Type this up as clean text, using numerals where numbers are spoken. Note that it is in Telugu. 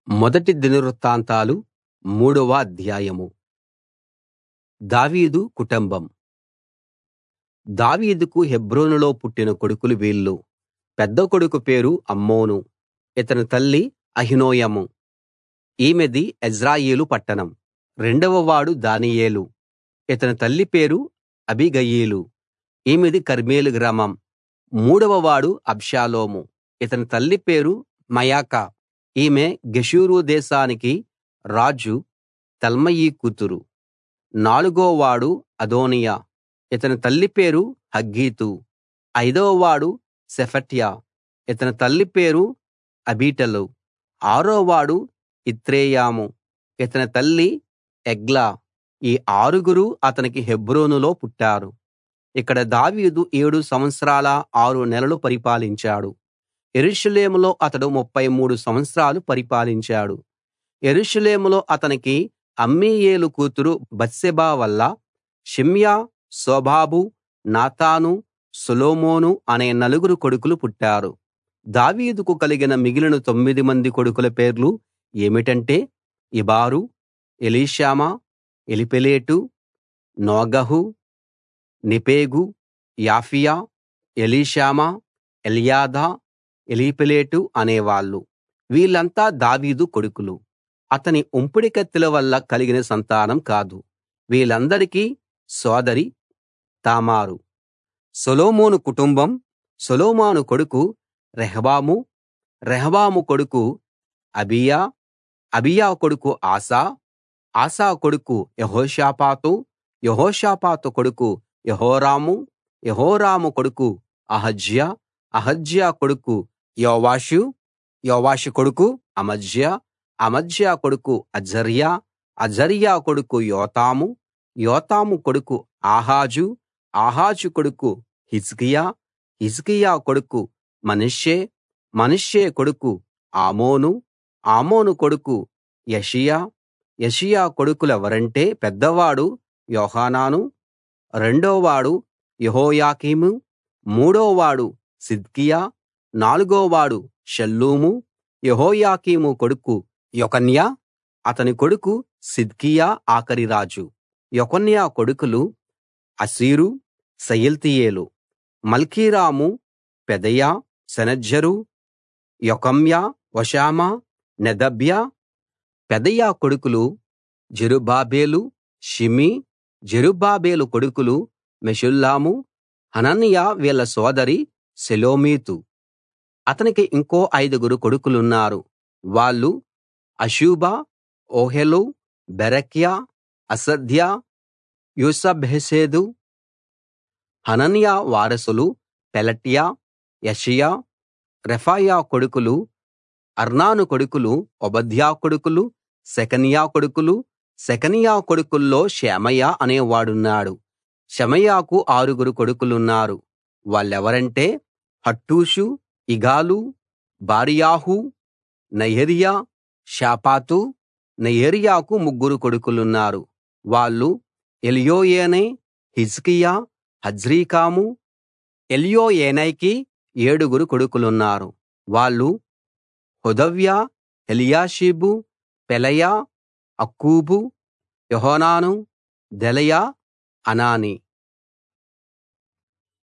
మొదటి దినవృత్తాంతాలు మూడవ అధ్యాయం. దావీదు కుటుంబం. దావీదుకు హెబ్రోనులో పుట్టిన కొడుకులు వీళ్ళు. పెద్ద కొడుకు పేరు అమ్నోను. ఇతని తల్లి అహీనోయము. ఈమెది యెజ్రెయేలు పట్టణం. రెండవ వాడు దానియేలు. ఇతని తల్లి పేరు అబీగయీలు. ఈమెది కర్మెలు గ్రామం. మూడవ వాడు అబ్షాలోము. ఇతని తల్లి పేరు మయకా. ఈమె గెషూరు దేశానికి రాజు తల్మయి కూతురు. నాలుగో వాడు అదోనీయా. ఇతని తల్లి పేరు హగ్గీతు. ఐదవ వాడు షెఫట్య. ఇతని తల్లి పేరు అబీటలు. ఆరో వాడు ఇత్రెయాము. ఇతని తల్లి ఎగ్లా. ఈ ఆరుగురు అతనికి హెబ్రోనులో పుట్టారు. ఇక్కడ దావీదు 7 సంవత్సరాల 6 నెలలు పరిపాలించాడు. యెరూషలేములో అతడు 33 సంవత్సరాలు పరిపాలించాడు. యెరూషలేములో అతనికి అమ్మీయేలు కూతురు బత్షెబ వల్ల షిమ్యా, షోబాబు, నాతాను, సొలొమోను అనే 4 కొడుకులు పుట్టారు. దావీదుకు కలిగిన మిగిలిన 9 మంది కొడుకుల పేర్లు ఏమిటంటే ఇబారు, ఎలీషామా, ఎలీపేలెటు, నోగహు, నెపెగు, యాఫీయా, ఎలీషామా, ఎల్యాదా, ఎలీపేలెటు అనేవాళ్ళు. వీళ్ళంతా దావీదు కొడుకులు. అతని ఉంపుడు కత్తిల వల్ల కలిగిన సంతానం కాదు. వీళ్ళందరికీ సోదరి తామారు. సొలొమోను కుటుంబం. సొలొమోను కొడుకు రెహబాము. రెహబాము కొడుకు అబీయా. అబీయా కొడుకు ఆసా. ఆసా కొడుకు యెహోషాపాతు. యెహోషాపాతు కొడుకు యెహోరాము. యెహోరాము కొడుకు అహజ్యా. అహజ్యా కొడుకు యోవాషు. యోవాషు కొడుకు అమజ్యా. అమజ్యా కొడుకు అజర్యా. అజర్యా కొడుకు యోతాము. యోతాము కొడుకు ఆహాజు. ఆహాజు కొడుకు హిజ్కియా. హిజ్కియా కొడుకు మనష్షే. మనష్షే కొడుకు ఆమోను. ఆమోను కొడుకు యెషయా. యెషయా కొడుకులెవరంటే పెద్దవాడు యోహానాను. రెండోవాడు యెహోయాకీము. మూడోవాడు సిద్కియా. నాలుగోవాడు షల్లూము. యెహోయాకీము కొడుకు యెకొన్యా. అతని కొడుకు సిద్కియా ఆఖరి రాజు. యెకొన్యా కొడుకులు అసీరు, షయల్తీయేలు. మల్కీరాము, పెదయా, షనజ్జరు, యొకమ్యా, హోషామా, నెదబ్యా. పెదయా కొడుకులు జెరుబ్బాబెలు, షిమీ. జెరుబ్బాబెలు కొడుకులు మెషుల్లాము, హనన్యా. వీళ్ళ సోదరి షెలోమీతు. అతనికి ఇంకో 5 కొడుకులున్నారు. వాళ్ళు అషూబా, ఓహెలు, బెరెక్యా, అసద్యా, యూసబ్హెసెదు. హనన్యా వారసులు పెలట్యా, యెషయా. రెఫాయా కొడుకులు అర్నాను కొడుకులు ఓబద్యా కొడుకులు షెకన్యా కొడుకులు. షెకన్యా కొడుకుల్లో షెమయా అనేవాడున్నాడు. షెమయాకు 6 కొడుకులున్నారు. వాళ్ళెవరంటే హట్టూషు, ఇగాలు, బారీయాహు, నయర్యా, షాపాతు. నయర్యాకు 3 కొడుకులున్నారు. వాళ్ళు ఎల్యోయేనై, హిజ్కియా, అజ్రీకాము. ఎల్యోయేనైకి 7 కొడుకులున్నారు. వాళ్ళు హోదవ్యా, ఎలియాషీబు, పెలయా, అక్కూబు, యోహానాను, దెలయా, అనాని.